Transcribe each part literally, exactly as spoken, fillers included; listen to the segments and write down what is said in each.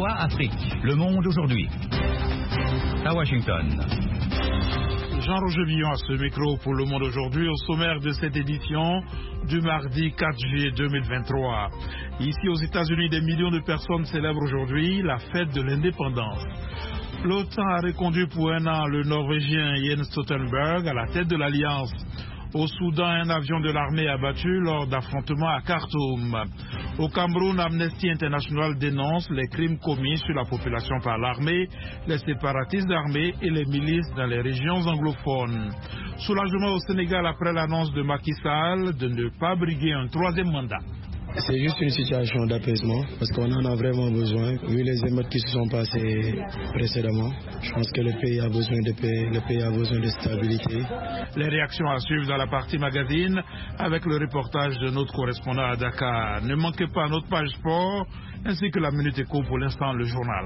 V O A Afrique, le monde aujourd'hui. À Washington. Jean-Roger Villon à ce micro pour Le Monde aujourd'hui, au sommaire de cette édition du mardi quatre juillet deux mille vingt-trois. Ici aux États-Unis, des millions de personnes célèbrent aujourd'hui la fête de l'indépendance. L'OTAN a reconduit pour un an le Norvégien Jens Stoltenberg à la tête de l'Alliance. Au Soudan, un avion de l'armée abattu lors d'affrontements à Khartoum. Au Cameroun, Amnesty International dénonce les crimes commis sur la population par l'armée, les séparatistes armés et les milices dans les régions anglophones. Soulagement au Sénégal après l'annonce de Macky Sall de ne pas briguer un troisième mandat. C'est juste une situation d'apaisement parce qu'on en a vraiment besoin. Vu les émeutes qui se sont passées précédemment, je pense que le pays a besoin de paix, le pays a besoin de stabilité. Les réactions à suivre dans la partie magazine avec le reportage de notre correspondant à Dakar. Ne manquez pas notre page sport ainsi que la Minute Éco, pour l'instant le journal.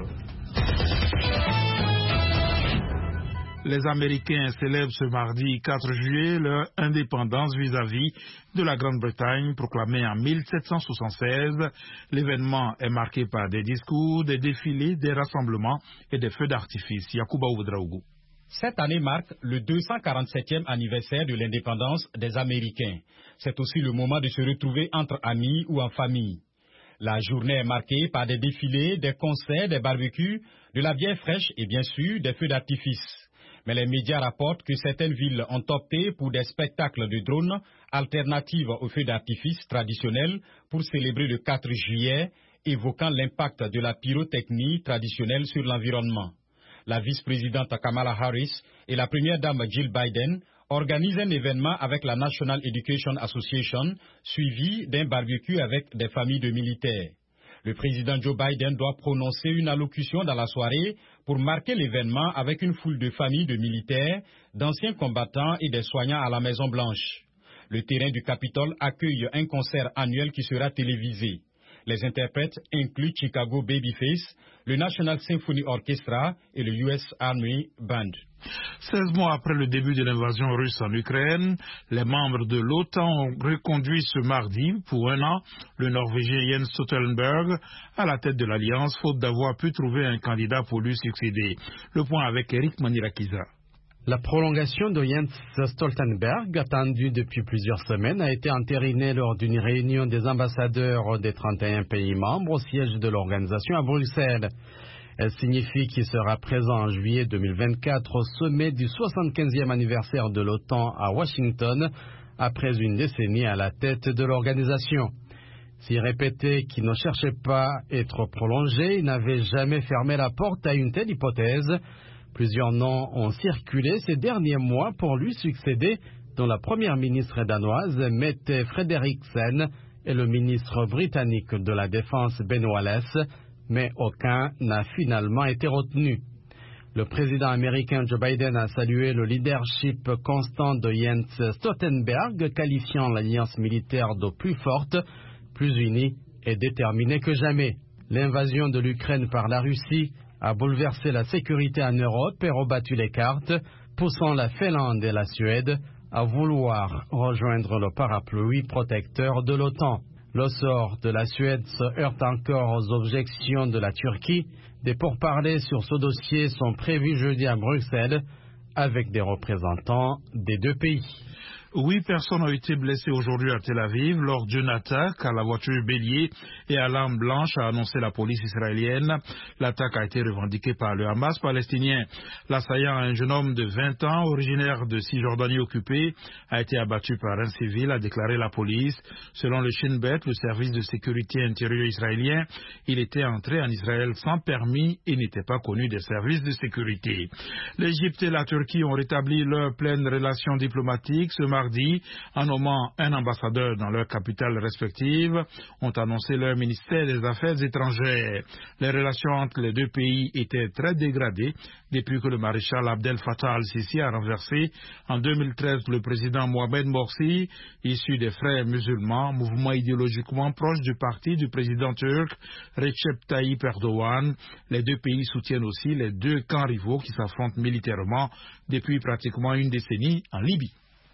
Les Américains célèbrent ce mardi quatre juillet leur indépendance vis-à-vis de la Grande-Bretagne proclamée en mille sept cent soixante-seize. L'événement est marqué par des discours, des défilés, des rassemblements et des feux d'artifice. Yacouba Ouedraougou. Cette année marque le deux cent quarante-septième anniversaire de l'indépendance des Américains. C'est aussi le moment de se retrouver entre amis ou en famille. La journée est marquée par des défilés, des concerts, des barbecues, de la bière fraîche et bien sûr des feux d'artifice. Mais les médias rapportent que certaines villes ont opté pour des spectacles de drones alternatives aux feux d'artifice traditionnels pour célébrer le quatre juillet, évoquant l'impact de la pyrotechnie traditionnelle sur l'environnement. La vice-présidente Kamala Harris et la première dame Jill Biden organisent un événement avec la National Education Association, suivi d'un barbecue avec des familles de militaires. Le président Joe Biden doit prononcer une allocution dans la soirée pour marquer l'événement avec une foule de familles de militaires, d'anciens combattants et des soignants à la Maison-Blanche. Le terrain du Capitole accueille un concert annuel qui sera télévisé. Les interprètes incluent Chicago Babyface, le National Symphony Orchestra et le U S Army Band. seize mois après le début de l'invasion russe en Ukraine, les membres de l'OTAN ont reconduit ce mardi pour un an le Norvégien Jens Stoltenberg à la tête de l'Alliance, faute d'avoir pu trouver un candidat pour lui succéder. Le point avec Eric Manirakiza. La prolongation de Jens Stoltenberg, attendue depuis plusieurs semaines, a été entérinée lors d'une réunion des ambassadeurs des trente et un pays membres au siège de l'organisation à Bruxelles. Elle signifie qu'il sera présent en juillet deux mille vingt-quatre au sommet du soixante-quinzième anniversaire de l'OTAN à Washington, après une décennie à la tête de l'organisation. S'il répétait qu'il ne cherchait pas à être prolongé, il n'avait jamais fermé la porte à une telle hypothèse. Plusieurs noms ont circulé ces derniers mois pour lui succéder, dont la première ministre danoise, Mette Frederiksen, et le ministre britannique de la Défense, Ben Wallace, mais aucun n'a finalement été retenu. Le président américain Joe Biden a salué le leadership constant de Jens Stoltenberg, qualifiant l'alliance militaire de plus forte, plus unie et déterminée que jamais. L'invasion de l'Ukraine par la Russie a bouleversé la sécurité en Europe et rebattu les cartes, poussant la Finlande et la Suède à vouloir rejoindre le parapluie protecteur de l'OTAN. Le sort de la Suède se heurte encore aux objections de la Turquie. Des pourparlers sur ce dossier sont prévus jeudi à Bruxelles avec des représentants des deux pays. Huit personnes ont été blessées aujourd'hui à Tel Aviv lors d'une attaque à la voiture bélier et à l'arme blanche, a annoncé la police israélienne. L'attaque a été revendiquée par le Hamas palestinien. L'assaillant, un jeune homme de vingt ans, originaire de Cisjordanie occupée, a été abattu par un civil, a déclaré la police. Selon le Shin Bet, le service de sécurité intérieure israélien, il était entré en Israël sans permis et n'était pas connu des services de sécurité. L'Égypte et la Turquie ont rétabli leurs pleines relations diplomatiques ce mardi en nommant un ambassadeur dans leurs capitales respectives, ont annoncé leur ministère des Affaires étrangères. Les relations entre les deux pays étaient très dégradées depuis que le maréchal Abdel Fattah al-Sisi a renversé en deux mille treize le président Mohamed Morsi, issu des Frères musulmans, mouvement idéologiquement proche du parti du président turc Recep Tayyip Erdogan. Les deux pays soutiennent aussi les deux camps rivaux qui s'affrontent militairement depuis pratiquement une décennie en Libye.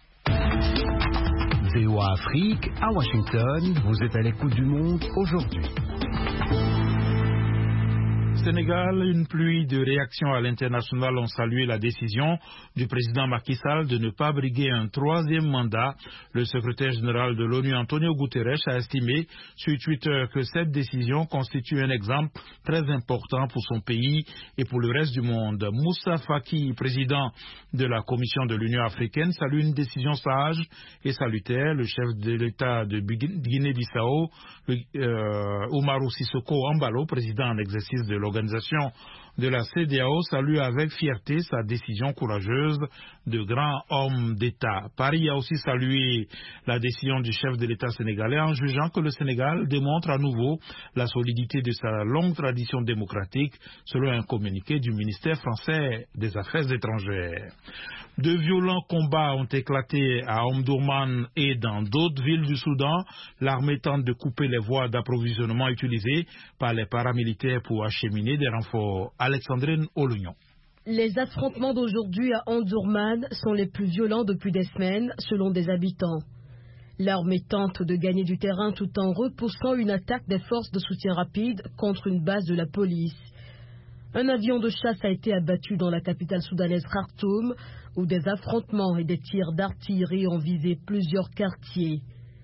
V O A Afrique, à Washington, vous êtes à l'écoute du monde aujourd'hui. Sénégal, une pluie de réactions à l'international ont salué la décision du président Macky Sall de ne pas briguer un troisième mandat. Le secrétaire général de l'ONU, Antonio Guterres, a estimé sur Twitter que cette décision constitue un exemple très important pour son pays et pour le reste du monde. Moussa Faki, président de la Commission de l'Union africaine, salue une décision sage et salutaire. Le chef de l'État de Guinée-Bissau, euh, Umaru Sissoko Embalo, président en exercice de l'organisation de la C E D E A O, salue avec fierté sa décision courageuse de grand homme d'État. Paris a aussi salué la décision du chef de l'État sénégalais en jugeant que le Sénégal démontre à nouveau la solidité de sa longue tradition démocratique, selon un communiqué du ministère français des Affaires étrangères. De violents combats ont éclaté à Omdurman et dans d'autres villes du Soudan. L'armée tente de couper les voies d'approvisionnement utilisées par les paramilitaires pour acheminer des renforts. Alexandrine Olugnon. Les affrontements d'aujourd'hui à Omdurman sont les plus violents depuis des semaines, selon des habitants. L'armée tente de gagner du terrain tout en repoussant une attaque des forces de soutien rapide contre une base de la police. Un avion de chasse a été abattu dans la capitale soudanaise Khartoum, où des affrontements et des tirs d'artillerie ont visé plusieurs quartiers.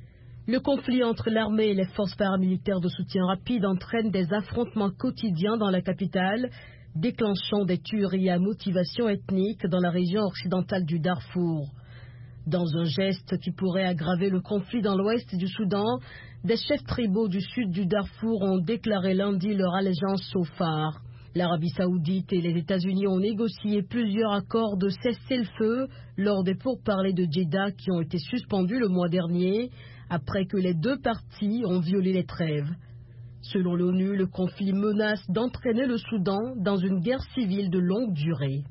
Le conflit entre l'armée et les forces paramilitaires de soutien rapide entraîne des affrontements quotidiens dans la capitale, déclenchant des tueries à motivation ethnique dans la région occidentale du Darfour. Dans un geste qui pourrait aggraver le conflit dans l'ouest du Soudan, des chefs tribaux du sud du Darfour ont déclaré lundi leur allégeance au phare. L'Arabie saoudite et les États-Unis ont négocié plusieurs accords de cessez-le-feu lors des pourparlers de Jeddah qui ont été suspendus le mois dernier après que les deux parties ont violé les trêves. Selon l'ONU, le conflit menace d'entraîner le Soudan dans une guerre civile de longue durée.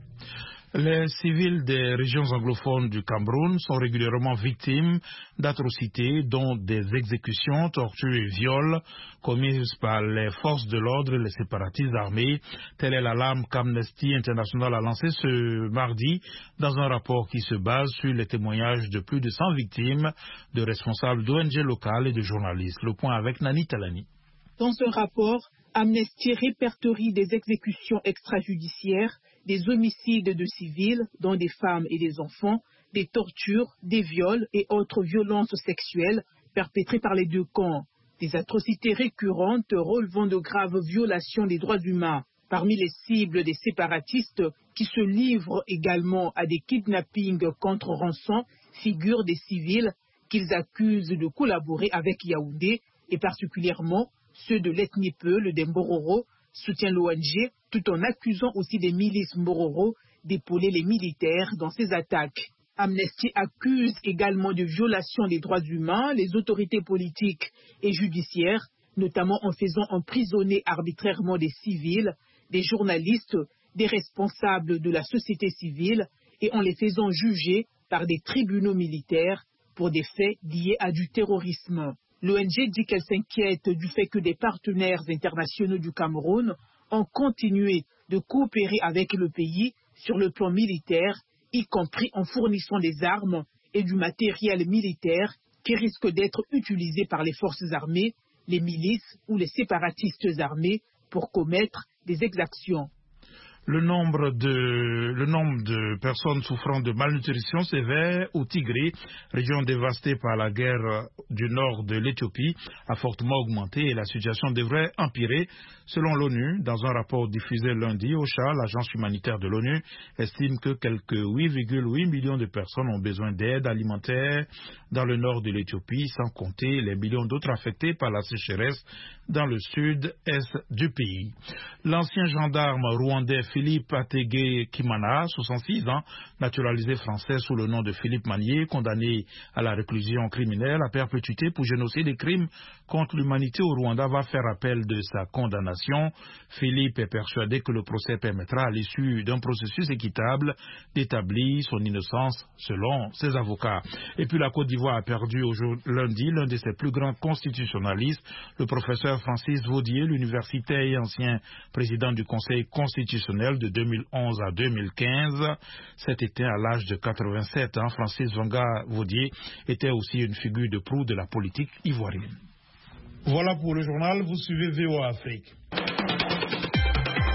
Les civils des régions anglophones du Cameroun sont régulièrement victimes d'atrocités, dont des exécutions, tortures et viols commises par les forces de l'ordre et les séparatistes armés. Telle est l'alarme qu'Amnesty International a lancée ce mardi dans un rapport qui se base sur les témoignages de plus de cent victimes, de responsables d'O N G locales et de journalistes. Le point avec Nani Talani. Dans un rapport, Amnesty répertorie des exécutions extrajudiciaires, des homicides de civils, dont des femmes et des enfants, des tortures, des viols et autres violences sexuelles perpétrées par les deux camps. Des atrocités récurrentes relevant de graves violations des droits humains. Parmi les cibles des séparatistes qui se livrent également à des kidnappings contre rançon figurent des civils qu'ils accusent de collaborer avec Yaoundé et particulièrement ceux de l'ethnie Peul des Mbororo, soutient l'O N G, tout en accusant aussi des milices Mbororo d'épauler les militaires dans ces attaques. Amnesty accuse également de violation des droits humains les autorités politiques et judiciaires, notamment en faisant emprisonner arbitrairement des civils, des journalistes, des responsables de la société civile et en les faisant juger par des tribunaux militaires pour des faits liés à du terrorisme. L'O N G dit qu'elle s'inquiète du fait que des partenaires internationaux du Cameroun ont continué de coopérer avec le pays sur le plan militaire, y compris en fournissant des armes et du matériel militaire qui risquent d'être utilisés par les forces armées, les milices ou les séparatistes armés pour commettre des exactions. Le nombre de, le nombre de personnes souffrant de malnutrition sévère au Tigré, région dévastée par la guerre du nord de l'Éthiopie, a fortement augmenté et la situation devrait empirer. Selon l'ONU, dans un rapport diffusé lundi, OCHA, l'agence humanitaire de l'ONU, estime que quelques huit virgule huit millions de personnes ont besoin d'aide alimentaire dans le nord de l'Éthiopie, sans compter les millions d'autres affectés par la sécheresse dans le sud-est du pays. L'ancien gendarme rwandais Philippe Ategue Kimana, soixante-six ans, naturalisé français sous le nom de Philippe Manier, condamné à la réclusion criminelle à perpétuité pour génocide et crimes contre l'humanité au Rwanda, va faire appel de sa condamnation. Philippe est persuadé que le procès permettra à l'issue d'un processus équitable d'établir son innocence selon ses avocats. Et puis la Côte d'Ivoire a perdu aujourd'hui, lundi l'un de ses plus grands constitutionnalistes, le professeur Francis Vaudier, l'universitaire et ancien président du Conseil constitutionnel de deux mille onze à deux mille quinze. Cet été, à l'âge de quatre-vingt-sept ans, Francis Vanga Vaudier était aussi une figure de proue de la politique ivoirienne. Voilà pour le journal, vous suivez V O A Afrique.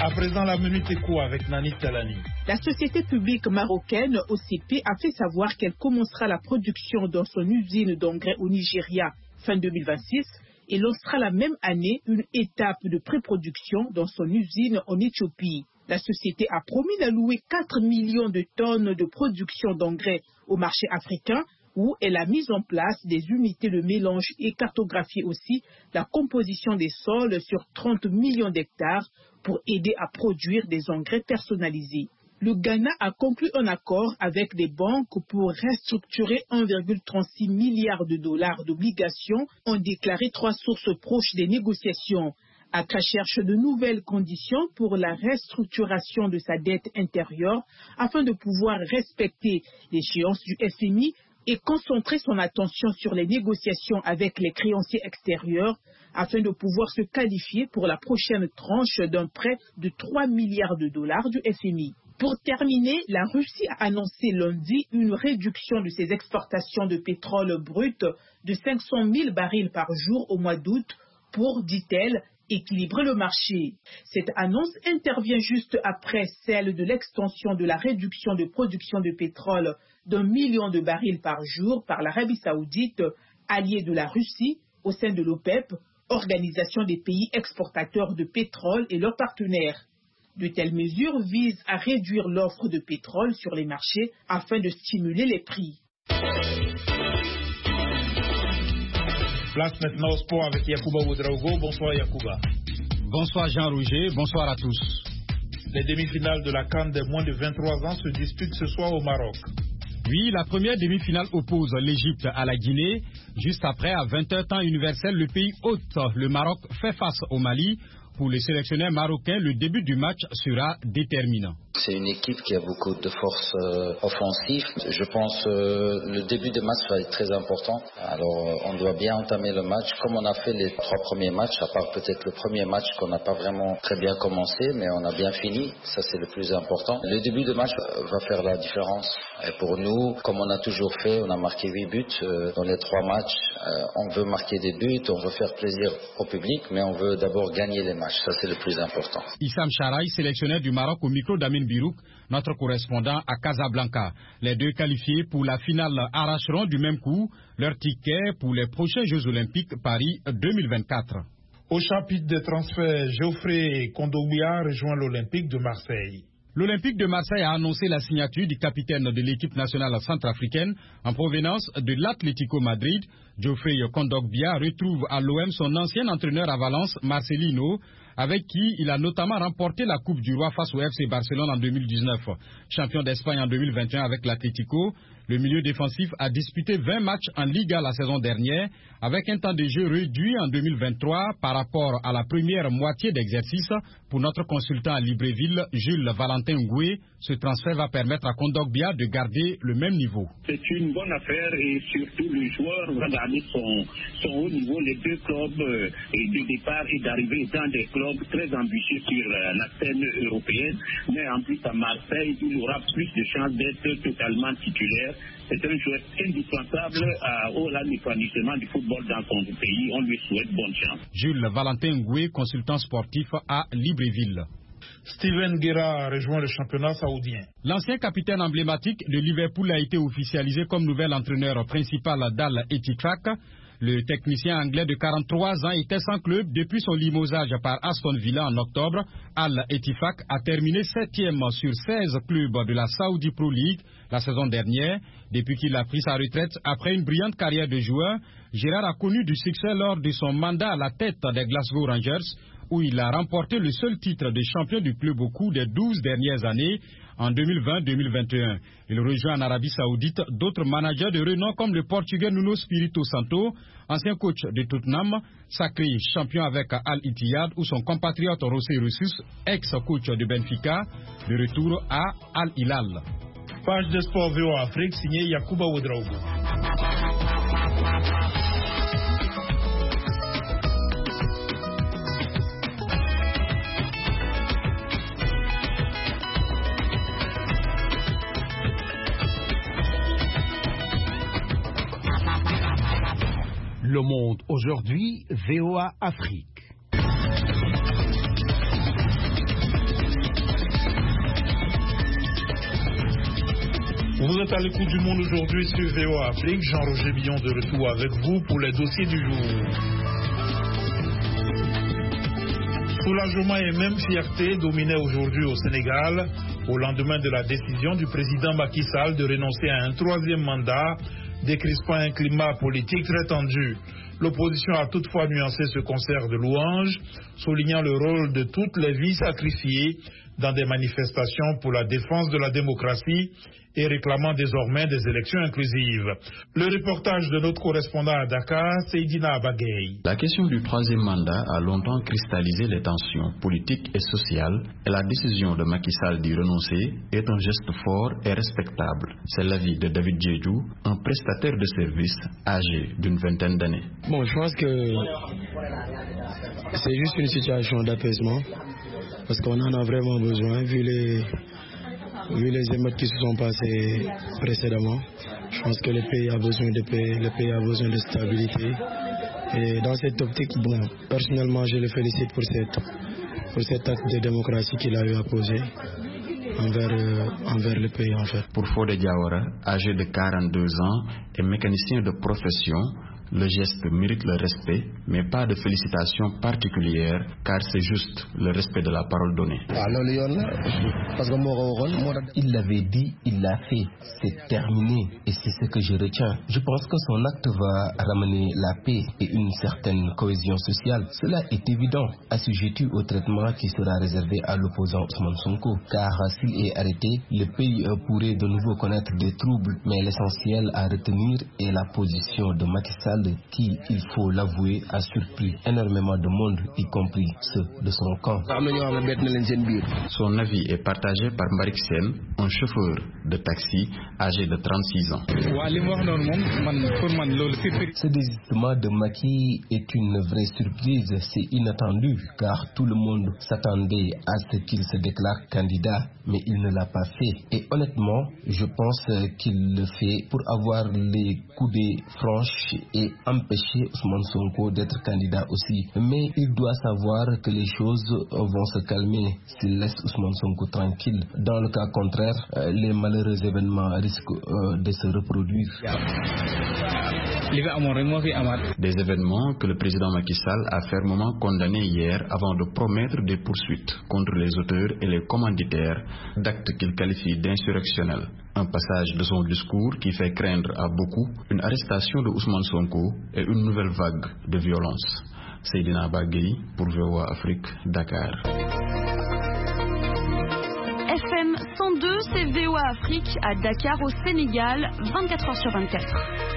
À présent, la minute éco avec Nani Talani. La société publique marocaine O C P a fait savoir qu'elle commencera la production dans son usine d'engrais au Nigeria fin deux mille vingt-six et lancera la même année une étape de pré-production dans son usine en Éthiopie. La société a promis d'allouer quatre millions de tonnes de production d'engrais au marché africain, où elle a mis en place des unités de mélange et cartographié aussi la composition des sols sur trente millions d'hectares pour aider à produire des engrais personnalisés. Le Ghana a conclu un accord avec des banques pour restructurer un virgule trente-six milliard de dollars d'obligations, ont déclaré trois sources proches des négociations. Accra cherche de nouvelles conditions pour la restructuration de sa dette intérieure afin de pouvoir respecter l'échéance du F M I et concentrer son attention sur les négociations avec les créanciers extérieurs afin de pouvoir se qualifier pour la prochaine tranche d'un prêt de trois milliards de dollars du F M I. Pour terminer, la Russie a annoncé lundi une réduction de ses exportations de pétrole brut de cinq cent mille barils par jour au mois d'août pour, dit-elle, équilibrer le marché. Cette annonce intervient juste après celle de l'extension de la réduction de production de pétrole d'un million de barils par jour par l'Arabie saoudite, alliée de la Russie, au sein de l'OPEP, organisation des pays exportateurs de pétrole et leurs partenaires. De telles mesures visent à réduire l'offre de pétrole sur les marchés afin de stimuler les prix. Place maintenant au sport avec Yacouba Ouedraogo. Bonsoir Yacouba. Bonsoir Jean-Roger, bonsoir à tous. Les demi-finales de la CAN des moins de vingt-trois ans se disputent ce soir au Maroc. Oui, la première demi-finale oppose l'Égypte à la Guinée. Juste après, à vingt heures temps universel, le pays hôte, le Maroc, fait face au Mali. Pour le sélectionneur marocain, le début du match sera déterminant. C'est une équipe qui a beaucoup de force euh, offensive. Je pense que euh, le début de match va être très important. Alors euh, on doit bien entamer le match comme on a fait les trois premiers matchs, à part peut-être le premier match qu'on n'a pas vraiment très bien commencé, mais on a bien fini. Ça c'est le plus important. Le début de match va faire la différence. Et pour nous, comme on a toujours fait, on a marqué huit buts euh, dans les trois matchs. Euh, on veut marquer des buts, on veut faire plaisir au public, mais on veut d'abord gagner les matchs. Ça c'est le plus important. Issam Charaï, sélectionneur du Maroc au micro d'Amin Birouk, notre correspondant à Casablanca. Les deux qualifiés pour la finale arracheront du même coup leur ticket pour les prochains Jeux Olympiques Paris deux mille vingt-quatre. Au chapitre des transferts, Geoffrey Kondogbia rejoint l'Olympique de Marseille. L'Olympique de Marseille a annoncé la signature du capitaine de l'équipe nationale centrafricaine en provenance de l'Atlético Madrid. Geoffrey Kondogbia retrouve à l'O M son ancien entraîneur à Valence, Marcelino, avec qui il a notamment remporté la Coupe du Roi face au F C Barcelone en deux mille dix-neuf. Champion d'Espagne en deux mille vingt et un avec l'Atlético, le milieu défensif a disputé vingt matchs en Liga la saison dernière, avec un temps de jeu réduit en deux mille vingt-trois par rapport à la première moitié d'exercice. Pour notre consultant à Libreville, Jules Valentin Ngoué, ce transfert va permettre à Kondogbia de garder le même niveau. C'est une bonne affaire et surtout le joueur va garder son, son haut niveau. Les deux clubs euh, de départ et d'arrivée dans des clubs très ambitieux sur euh, la scène européenne. Mais en plus à Marseille, il aura plus de chances d'être totalement titulaire. C'est un joueur indispensable à, au l'épanouissement du football dans son pays. On lui souhaite bonne chance. Jules Valentin Ngoué, consultant sportif à Libreville. Steven Gerrard a rejoint le championnat saoudien. L'ancien capitaine emblématique de Liverpool a été officialisé comme nouvel entraîneur principal d'Al Ettifaq. Le technicien anglais de quarante-trois ans était sans club depuis son limogeage par Aston Villa en octobre. Al Ettifaq a terminé septième sur seize clubs de la Saudi Pro League la saison dernière. Depuis qu'il a pris sa retraite après une brillante carrière de joueur, Gerrard a connu du succès lors de son mandat à la tête des Glasgow Rangers, où il a remporté le seul titre de champion du club au cours des douze dernières années, en deux mille vingt deux mille vingt et un. Il rejoint en Arabie Saoudite d'autres managers de renom comme le Portugais Nuno Espírito Santo, ancien coach de Tottenham, sacré champion avec Al Ittihad, ou son compatriote José Jesus, ex-coach de Benfica, de retour à Al Hilal. Page de sport V O Afrique, signé Yacouba Ouedraogo. Le Monde aujourd'hui, V O A Afrique. Vous êtes à l'écoute du Monde aujourd'hui sur V O A Afrique. Jean-Roger Billon de retour avec vous pour les dossiers du jour. Soulagement et même fierté dominaient aujourd'hui au Sénégal au lendemain de la décision du président Macky Sall de renoncer à un troisième mandat, décrispant un climat politique très tendu. L'opposition a toutefois nuancé ce concert de louanges, soulignant le rôle de toutes les vies sacrifiées dans des manifestations pour la défense de la démocratie et réclamant désormais des élections inclusives. Le reportage de notre correspondant à Dakar, Seydina Abagay. La question du troisième mandat a longtemps cristallisé les tensions politiques et sociales, et la décision de Macky Sall d'y renoncer est un geste fort et respectable. C'est l'avis de David Djedjou, un prestataire de services âgé d'une vingtaine d'années. Bon, je pense que c'est juste une situation d'apaisement, parce qu'on en a vraiment besoin, vu les, vu les émeutes qui se sont passées précédemment. Je pense que le pays a besoin de paix, le pays a besoin de stabilité. Et dans cette optique, bon, personnellement, je le félicite pour, cette, pour cet acte de démocratie qu'il a eu à poser envers, euh, envers le pays, en fait. Pour Fodé Diawara, âgé de quarante-deux ans et mécanicien de profession, le geste mérite le respect, mais pas de félicitations particulières, car c'est juste le respect de la parole donnée. Il l'avait dit, il l'a fait, c'est terminé, et c'est ce que je retiens. Je pense que son acte va ramener la paix et une certaine cohésion sociale. Cela est évident, assujetti au traitement qui sera réservé à l'opposant Ousmane Sonko, car s'il est arrêté, le pays pourrait de nouveau connaître des troubles, mais l'essentiel à retenir est la position de Macky Sall qui, il faut l'avouer, a surpris énormément de monde, y compris ceux de son camp. Son avis est partagé par Mbarik Sen, un chauffeur de taxi âgé de trente-six ans. Ce désistement de Macky est une vraie surprise, c'est inattendu, car tout le monde s'attendait à ce qu'il se déclare candidat, mais il ne l'a pas fait. Et honnêtement, je pense qu'il le fait pour avoir les coudées franches et empêcher Ousmane Sonko d'être candidat aussi. Mais il doit savoir que les choses vont se calmer s'il laisse Ousmane Sonko tranquille. Dans le cas contraire, les malheureux événements risquent de se reproduire. Des événements que le président Macky Sall a fermement condamnés hier avant de promettre des poursuites contre les auteurs et les commanditaires d'actes qu'il qualifie d'insurrectionnels. Un passage de son discours qui fait craindre à beaucoup une arrestation de Ousmane Sonko et une nouvelle vague de violence. Seydina Bagay pour V O A Afrique, Dakar. F M cent deux, c'est V O A Afrique à Dakar au Sénégal, vingt-quatre heures sur vingt-quatre.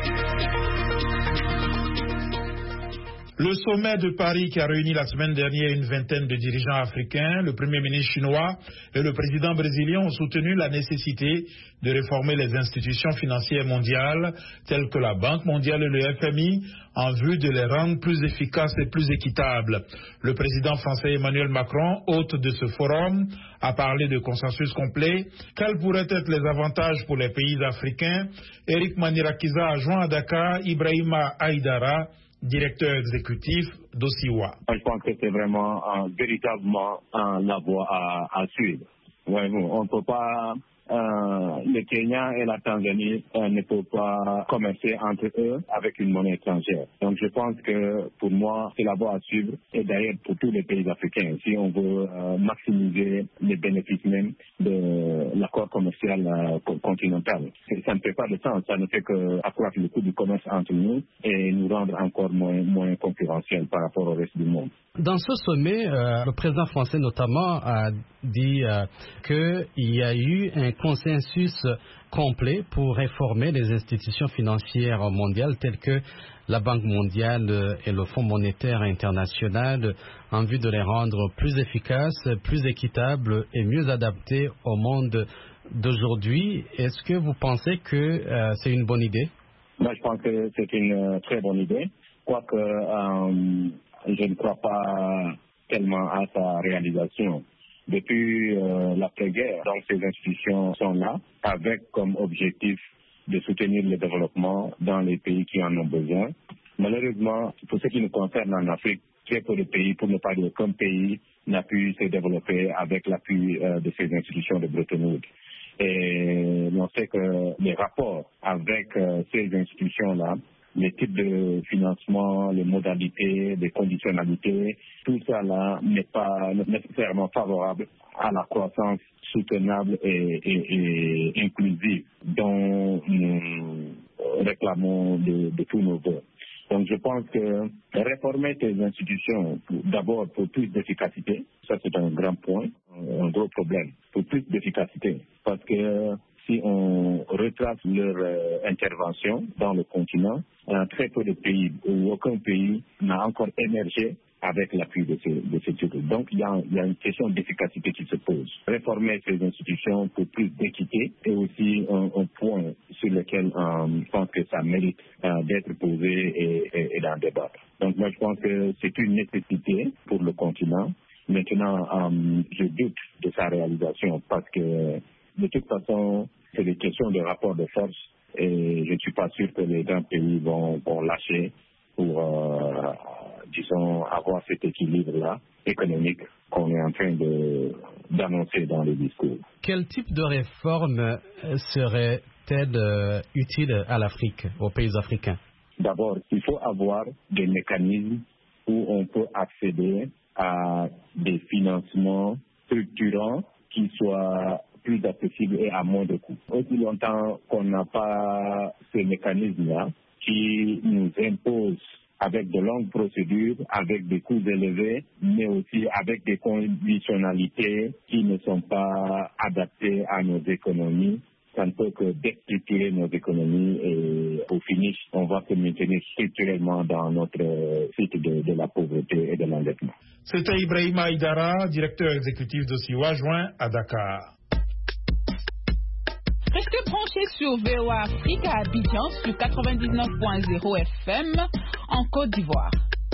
Le sommet de Paris qui a réuni la semaine dernière une vingtaine de dirigeants africains, le premier ministre chinois et le président brésilien ont soutenu la nécessité de réformer les institutions financières mondiales telles que la Banque mondiale et le F M I en vue de les rendre plus efficaces et plus équitables. Le président français Emmanuel Macron, hôte de ce forum, a parlé de consensus complet. Quels pourraient être les avantages pour les pays africains? Eric Manirakiza a joint à Dakar Ibrahima Aïdara, directeur exécutif d'Osiwa. Je pense que c'est vraiment euh, véritablement euh, la voie à, à suivre. Ouais, bon, on ne peut pas, euh, le Kenya et la Tanzanie euh, ne peuvent pas commercer entre eux avec une monnaie étrangère. Donc je pense que pour moi, c'est la voie à suivre et d'ailleurs pour tous les pays africains, si on veut euh, maximiser les bénéfices même de l'accord commercial euh, continental. Ça ne fait pas de sens, ça ne fait qu'accroître le coût du commerce entre nous et nous rendre encore moins, moins concurrentiels par rapport au reste du monde. Dans ce sommet, euh, le président français notamment a dit euh, qu'il y a eu un consensus complet pour réformer les institutions financières mondiales telles que la Banque mondiale et le Fonds monétaire international en vue de les rendre plus efficaces, plus équitables et mieux adaptées au monde d'aujourd'hui. Est-ce que vous pensez que euh, c'est une bonne idée? Moi, je pense que c'est une très bonne idée, quoique euh, je ne crois pas tellement à sa réalisation. Depuis euh, l'après-guerre, donc ces institutions sont là avec comme objectif de soutenir le développement dans les pays qui en ont besoin. Malheureusement, pour ce qui nous concerne en Afrique, très peu de pays, pour ne pas dire aucun pays, n'a pu se développer avec l'appui euh, de ces institutions de Bretton Woods. Et on sait que les rapports avec euh, ces institutions-là, les types de financement, les modalités, les conditionnalités, tout ça là n'est pas nécessairement favorable à la croissance soutenable et, et, et inclusive dont nous réclamons de, de tous nos voeux. Donc je pense que réformer ces institutions, d'abord pour plus d'efficacité, ça c'est un grand point, un gros problème, pour plus d'efficacité, parce que si on retrace leur euh, intervention dans le continent, il y a très peu de pays où aucun pays n'a encore émergé avec l'appui de ces, de ces trucs. Donc il y, a, il y a une question d'efficacité qui se pose. Réformer ces institutions pour plus d'équité est aussi un, un point sur lequel euh, je pense que ça mérite euh, d'être posé et, et, et d'en débattre. Donc moi je pense que c'est une nécessité pour le continent. Maintenant, euh, je doute de sa réalisation parce que de toute façon, c'est des questions de rapport de force et je ne suis pas sûr que les grands pays vont, vont lâcher pour, euh, disons, avoir cet équilibre-là économique qu'on est en train de, d'annoncer dans les discours. Quel type de réforme serait-elle euh, utile à l'Afrique, aux pays africains? D'abord, il faut avoir des mécanismes où on peut accéder à des financements structurants qui soient plus accessibles et à moindre coût. Aussi longtemps qu'on n'a pas ce mécanisme-là qui nous impose avec de longues procédures, avec des coûts élevés, mais aussi avec des conditionnalités qui ne sont pas adaptées à nos économies, ça ne peut que déstructurer nos économies et au finish, on va se maintenir structurellement dans notre cycle de, de la pauvreté et de l'endettement. C'était Ibrahima Aïdara, directeur exécutif de Siwa, joint à Dakar. Restez branchés sur V O A Afrique à Abidjan sur quatre-vingt-dix-neuf point zéro F M en Côte d'Ivoire.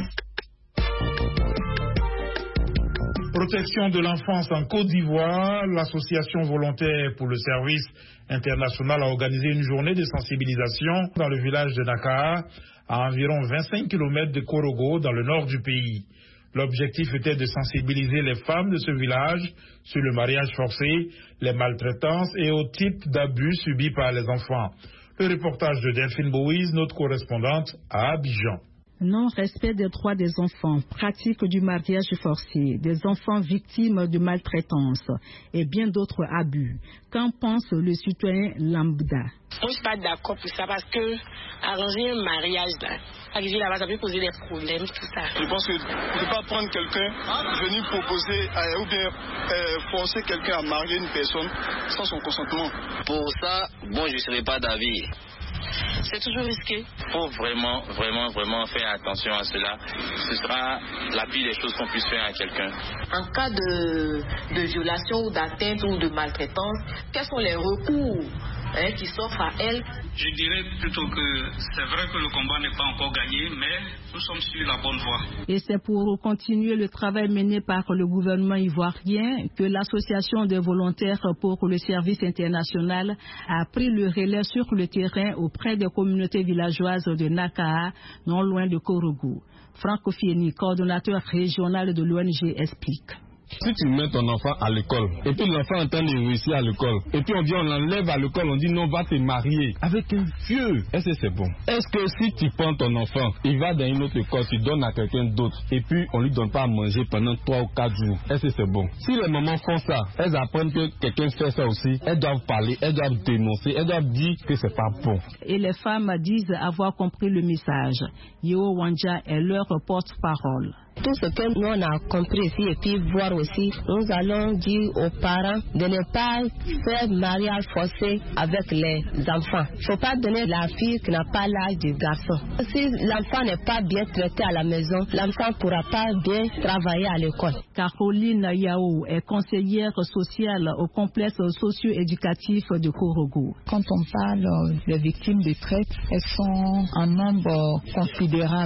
Protection de l'enfance en Côte d'Ivoire, l'association volontaire pour le service international a organisé une journée de sensibilisation dans le village de Dakar, à environ vingt-cinq kilomètres de Korogo, dans le nord du pays. L'objectif était de sensibiliser les femmes de ce village sur le mariage forcé, les maltraitances et aux types d'abus subis par les enfants. Le reportage de Delphine Boïse, notre correspondante à Abidjan. Non-respect des droits des enfants, pratique du mariage forcé, des enfants victimes de maltraitance et bien d'autres abus. Qu'en pense le citoyen lambda? Moi, je ne suis pas d'accord pour ça parce que arranger un mariage là, arriver là-bas, ça peut poser des problèmes, tout ça. Je pense que ne pas prendre quelqu'un, venir proposer euh, ou bien euh, forcer quelqu'un à marier une personne sans son consentement. Pour ça, bon, je ne serai pas d'avis. C'est toujours risqué. Il faut vraiment, vraiment, vraiment faire attention à cela. Ce sera la pire des choses qu'on puisse faire à quelqu'un. En cas de, de violation ou d'atteinte ou de maltraitance, quels sont les recours hein, qui s'offrent à elle? Je dirais plutôt que c'est vrai que le combat n'est pas encore gagné, mais nous sommes sur la bonne voie. Et c'est pour continuer le travail mené par le gouvernement ivoirien que l'association des volontaires pour le service international a pris le relais sur le terrain auprès des communautés villageoises de Naka, non loin de Korogo. Franck Fieni, coordonnateur régional de l'O N G, explique. Si tu mets ton enfant à l'école, et puis l'enfant est en train de réussir à l'école, et puis on vient, on l'enlève à l'école, on dit non, va te marier avec un vieux. Est-ce que c'est bon? Est-ce que si tu prends ton enfant, il va dans une autre école, tu donnes à quelqu'un d'autre, et puis on lui donne pas à manger pendant trois ou quatre jours, est-ce que c'est bon? Si les mamans font ça, elles apprennent que quelqu'un fait ça aussi, elles doivent parler, elles doivent dénoncer, elles doivent dire que c'est pas bon. Et les femmes disent avoir compris le message. Yo Wanja est leur porte-parole. Tout ce que nous on a compris ici et puis voir aussi, nous allons dire aux parents de ne pas faire mariage forcé avec les enfants. Il ne faut pas donner la fille qui n'a pas l'âge du garçon. Si l'enfant n'est pas bien traité à la maison, l'enfant ne pourra pas bien travailler à l'école. Caroline Yao est conseillère sociale au complexe socio-éducatif de Korogo. Quand on parle des victimes de traite, elles sont en nombre considérable.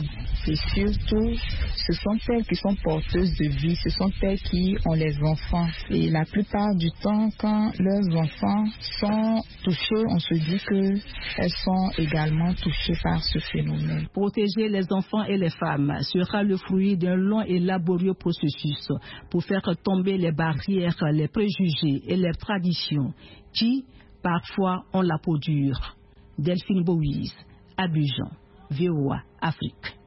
Et surtout, ce sont elles qui sont porteuses de vie, ce sont elles qui ont les enfants. Et la plupart du temps, quand leurs enfants sont touchés, on se dit qu'elles sont également touchées par ce phénomène. Protéger les enfants et les femmes sera le fruit d'un long et laborieux processus pour faire tomber les barrières, les préjugés et les traditions qui, parfois, ont la peau dure. Delphine Boïse, Abidjan, V O A, Afrique.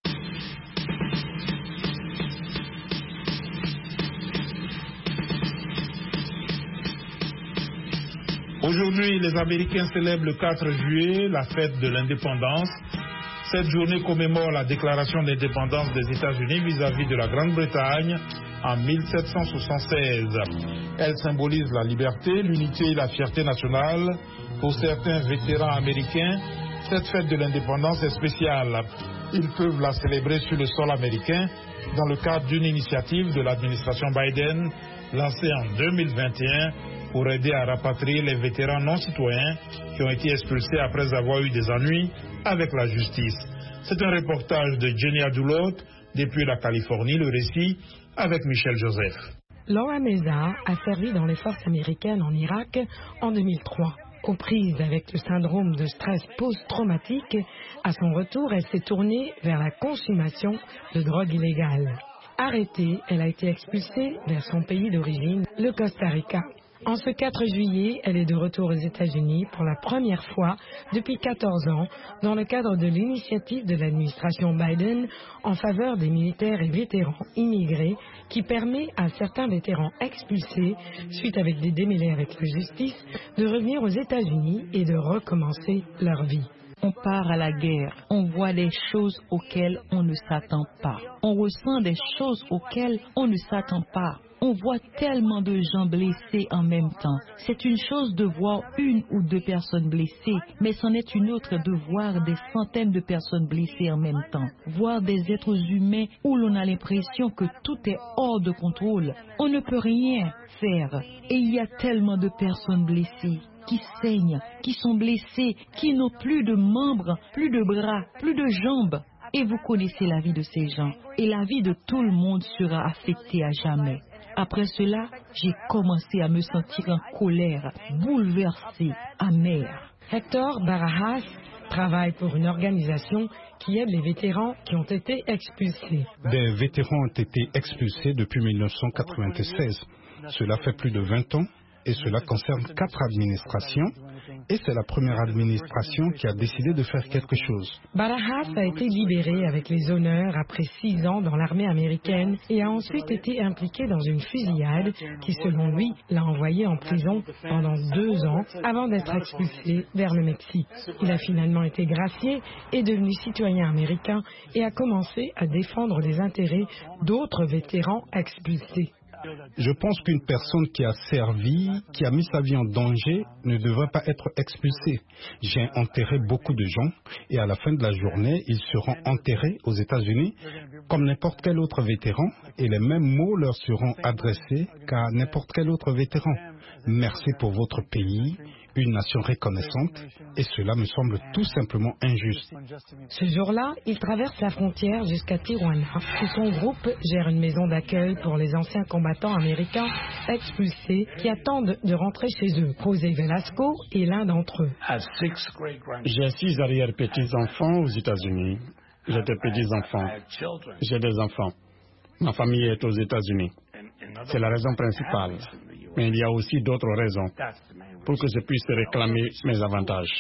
Aujourd'hui, les Américains célèbrent le quatre juillet, la fête de l'indépendance. Cette journée commémore la déclaration d'indépendance des États-Unis vis-à-vis de la Grande-Bretagne en mille sept cent soixante-seize. Elle symbolise la liberté, l'unité et la fierté nationale. Pour certains vétérans américains, cette fête de l'indépendance est spéciale. Ils peuvent la célébrer sur le sol américain dans le cadre d'une initiative de l'administration Biden lancée en deux mille vingt et un pour aider à rapatrier les vétérans non citoyens qui ont été expulsés après avoir eu des ennuis avec la justice. C'est un reportage de Jenny Adoulot depuis la Californie, le récit avec Michel Joseph. Laura Meza a servi dans les forces américaines en Irak en deux mille trois. Aux prises avec le syndrome de stress post-traumatique, à son retour, elle s'est tournée vers la consommation de drogue illégale. Arrêtée, elle a été expulsée vers son pays d'origine, le Costa Rica. En ce quatre juillet, elle est de retour aux États-Unis pour la première fois depuis quatorze ans dans le cadre de l'initiative de l'administration Biden en faveur des militaires et vétérans immigrés qui permet à certains vétérans expulsés suite avec des démêlés avec la justice de revenir aux États-Unis et de recommencer leur vie. On part à la guerre, on voit des choses auxquelles on ne s'attend pas. On ressent des choses auxquelles on ne s'attend pas. On voit tellement de gens blessés en même temps. C'est une chose de voir une ou deux personnes blessées, mais c'en est une autre de voir des centaines de personnes blessées en même temps. Voir des êtres humains où l'on a l'impression que tout est hors de contrôle. On ne peut rien faire. Et il y a tellement de personnes blessées qui saignent, qui sont blessées, qui n'ont plus de membres, plus de bras, plus de jambes. Et vous connaissez la vie de ces gens. Et la vie de tout le monde sera affectée à jamais. Après cela, j'ai commencé à me sentir en colère, bouleversée, amère. Hector Barajas travaille pour une organisation qui aide les vétérans qui ont été expulsés. Des vétérans ont été expulsés depuis mille neuf cent quatre-vingt-seize. Cela fait plus de vingt ans. Et cela concerne quatre administrations. Et c'est la première administration qui a décidé de faire quelque chose. Barajas a été libéré avec les honneurs après six ans dans l'armée américaine et a ensuite été impliqué dans une fusillade qui, selon lui, l'a envoyé en prison pendant deux ans avant d'être expulsé vers le Mexique. Il a finalement été gracié, est devenu citoyen américain et a commencé à défendre les intérêts d'autres vétérans expulsés. Je pense qu'une personne qui a servi, qui a mis sa vie en danger, ne devrait pas être expulsée. J'ai enterré beaucoup de gens et à la fin de la journée, ils seront enterrés aux États-Unis comme n'importe quel autre vétéran et les mêmes mots leur seront adressés qu'à n'importe quel autre vétéran. Merci pour votre pays, une nation reconnaissante, et cela me semble tout simplement injuste. Ce jour-là, il traverse la frontière jusqu'à Tijuana, où son groupe gère une maison d'accueil pour les anciens combattants américains expulsés qui attendent de rentrer chez eux. José Velasco est l'un d'entre eux. J'ai six arrière-petits-enfants aux États-Unis. J'ai des petits-enfants. J'ai des enfants. Ma famille est aux États-Unis. C'est la raison principale. Mais il y a aussi d'autres raisons pour que je puisse réclamer mes avantages.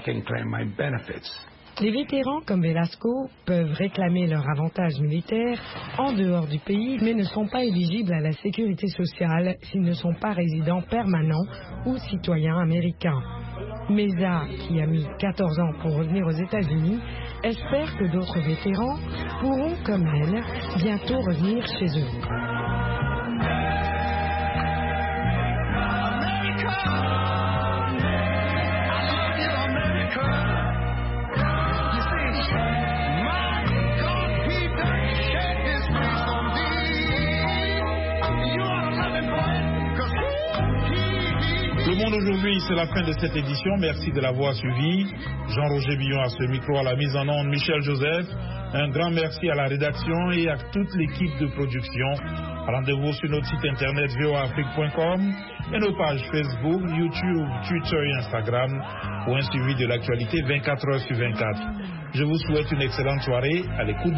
Les vétérans comme Velasco peuvent réclamer leurs avantages militaires en dehors du pays, mais ne sont pas éligibles à la sécurité sociale s'ils ne sont pas résidents permanents ou citoyens américains. Meza, qui a mis quatorze ans pour revenir aux États-Unis, espère que d'autres vétérans pourront, comme elle, bientôt revenir chez eux. Le Monde aujourd'hui, c'est la fin de cette édition. Merci de l'avoir suivi. Jean-Roger Billon à ce micro, à la mise en onde, Michel Joseph. Un grand merci à la rédaction et à toute l'équipe de production. Rendez-vous sur notre site internet v o a afrique point com et nos pages Facebook, YouTube, Twitter et Instagram pour un suivi de l'actualité vingt-quatre heures sur vingt-quatre. Je vous souhaite une excellente soirée à l'écoute